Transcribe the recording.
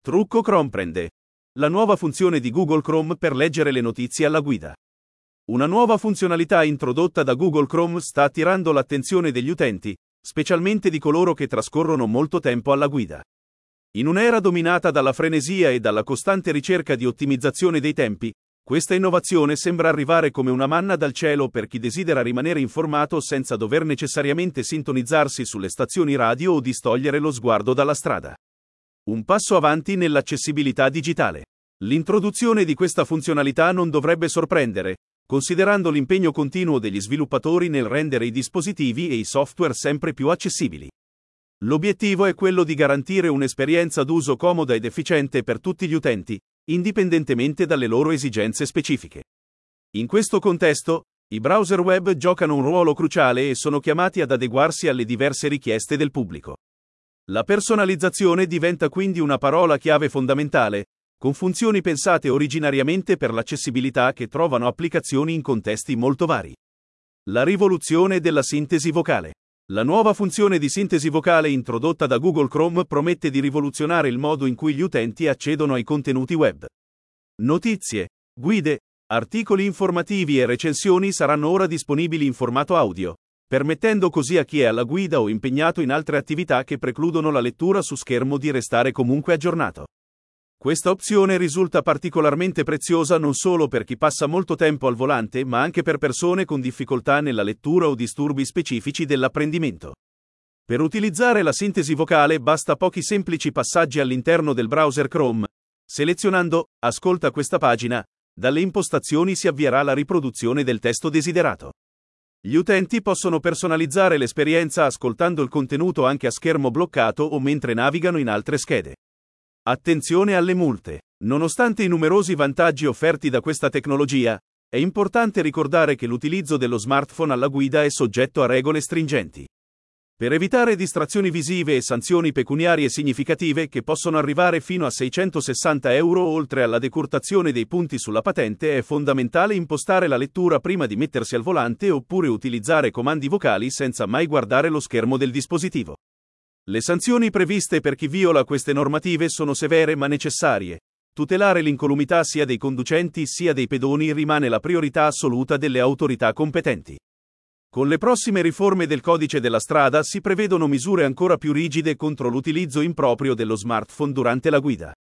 Trucco comprende la nuova funzione di Google Chrome per leggere le notizie alla guida. Una nuova funzionalità introdotta da Google Chrome sta attirando l'attenzione degli utenti, specialmente di coloro che trascorrono molto tempo alla guida. In un'era dominata dalla frenesia e dalla costante ricerca di ottimizzazione dei tempi, questa innovazione sembra arrivare come una manna dal cielo per chi desidera rimanere informato senza dover necessariamente sintonizzarsi sulle stazioni radio o distogliere lo sguardo dalla strada. Un passo avanti nell'accessibilità digitale. L'introduzione di questa funzionalità non dovrebbe sorprendere, considerando l'impegno continuo degli sviluppatori nel rendere i dispositivi e i software sempre più accessibili. L'obiettivo è quello di garantire un'esperienza d'uso comoda ed efficiente per tutti gli utenti, indipendentemente dalle loro esigenze specifiche. In questo contesto, i browser web giocano un ruolo cruciale e sono chiamati ad adeguarsi alle diverse richieste del pubblico. La personalizzazione diventa quindi una parola chiave fondamentale, con funzioni pensate originariamente per l'accessibilità che trovano applicazioni in contesti molto vari. La rivoluzione della sintesi vocale. La nuova funzione di sintesi vocale introdotta da Google Chrome promette di rivoluzionare il modo in cui gli utenti accedono ai contenuti web. Notizie, guide, articoli informativi e recensioni saranno ora disponibili in formato audio, permettendo così a chi è alla guida o impegnato in altre attività che precludono la lettura su schermo di restare comunque aggiornato. Questa opzione risulta particolarmente preziosa non solo per chi passa molto tempo al volante, ma anche per persone con difficoltà nella lettura o disturbi specifici dell'apprendimento. Per utilizzare la sintesi vocale basta pochi semplici passaggi all'interno del browser Chrome. Selezionando "Ascolta questa pagina", dalle impostazioni si avvierà la riproduzione del testo desiderato. Gli utenti possono personalizzare l'esperienza ascoltando il contenuto anche a schermo bloccato o mentre navigano in altre schede. Attenzione alle multe. Nonostante i numerosi vantaggi offerti da questa tecnologia, è importante ricordare che l'utilizzo dello smartphone alla guida è soggetto a regole stringenti. Per evitare distrazioni visive e sanzioni pecuniarie significative che possono arrivare fino a €660 oltre alla decurtazione dei punti sulla patente, è fondamentale impostare la lettura prima di mettersi al volante oppure utilizzare comandi vocali senza mai guardare lo schermo del dispositivo. Le sanzioni previste per chi viola queste normative sono severe ma necessarie. Tutelare l'incolumità sia dei conducenti sia dei pedoni rimane la priorità assoluta delle autorità competenti. Con le prossime riforme del codice della strada si prevedono misure ancora più rigide contro l'utilizzo improprio dello smartphone durante la guida.